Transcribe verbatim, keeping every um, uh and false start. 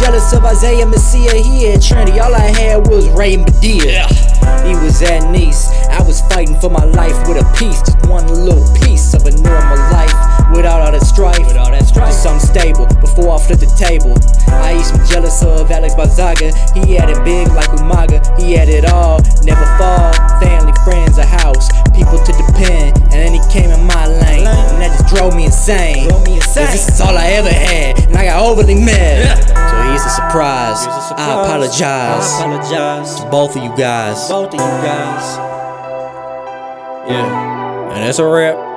jealous of Isaiah Messiah. He had Trinity, all I had was Ray and Medea. He was at Nice, I was fighting for my life with a piece. Just one little piece of a normal life, without all that strife, without that strife. Just something stable, before I flip the table. I used to be jealous of Alex Gonzaga. He had it big like Umaga. He had it all, never fall. Family, friends, a house, people to depend. And then he came in my lane, and that just drove me insane. Drove me insane. This is all I ever had, and I got overly mad. So here's a surprise. Here's a surprise. I apologize. I apologize to both of you guys. Both of you guys. Yeah, and that's a wrap.